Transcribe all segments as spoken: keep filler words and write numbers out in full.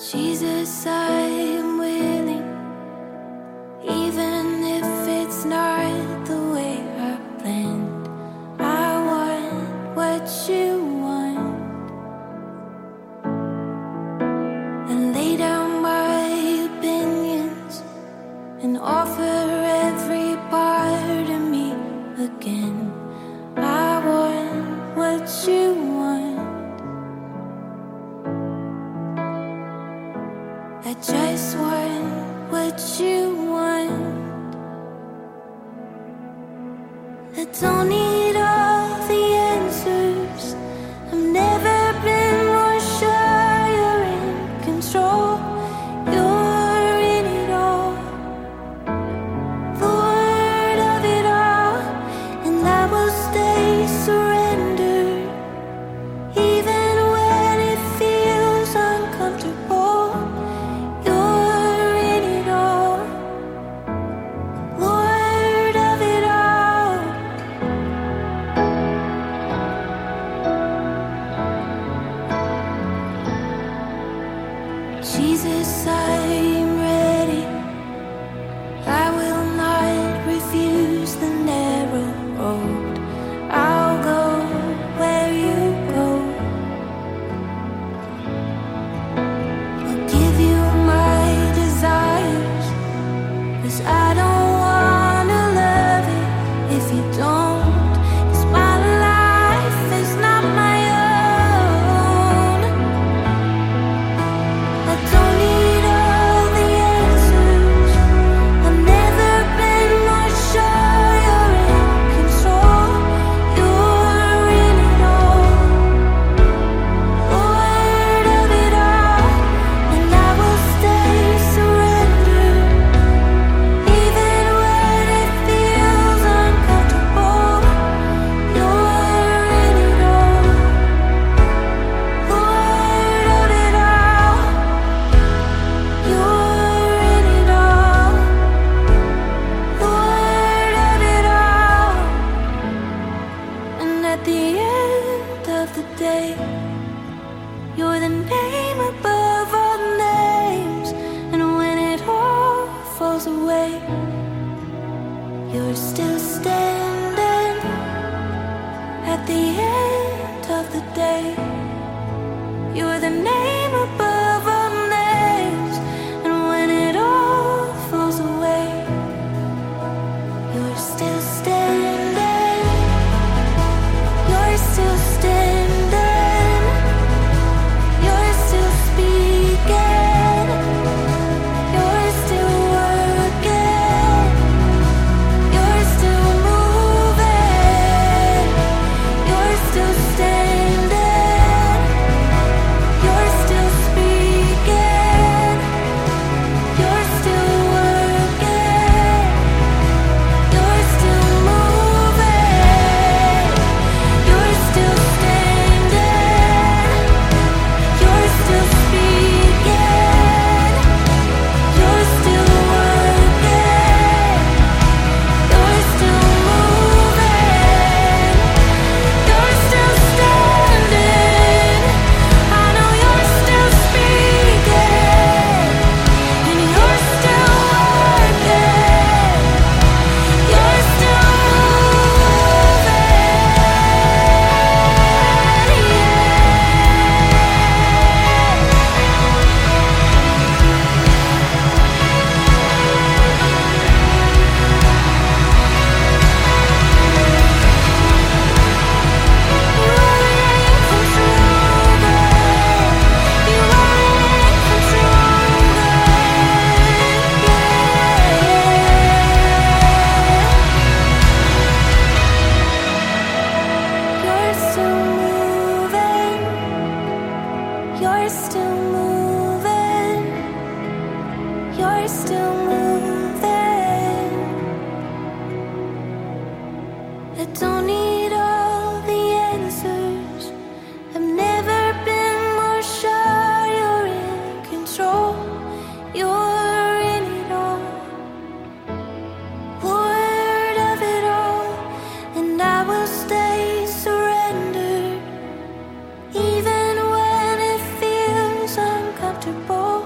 Jesus, I'm willing, even if it's not the way I planned. I want what you want, and lay down my opinions and offer every part of me again. I want what you want. I just want what you want. I don't need all the answers. I've never been more sure you're in control. You're in it all, Lord of it all, and I will stay surrendered, even when it feels uncomfortable. Jesus, I'm ready. I will not refuse the narrow road. I'll go where you go. I'll give you my desires, 'cause I don't wanna love it if you don't. 'Cause my life is not my own. I don't need all the answers. I've never been more sure you're in control. You're in it all, Lord of it all, and I will stay surrendered, even when it feels uncomfortable. You're in it all, Lord of it all. You're in it all, Lord of it all. And at the end of the day, you're the name above all names. And when it all falls away, you're still standing. At the end of the day, you're the name above all names. And when it all falls away, you're still standing. You're still standing. You're still speaking. You're still working. You're still moving. You're still standing. You're still speaking. You're still working. You're still moving. You're still standing. You're still speaking. You're still working. You're still moving. You're still standing. I know you're still speaking, and you're still working. You're still You're still moving. You're still moving. I don't need all the answers. I've never been more sure you're in control. You're in it all, Lord of it all, and I will stay surrendered, even when it feels uncomfortable.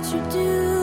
you do.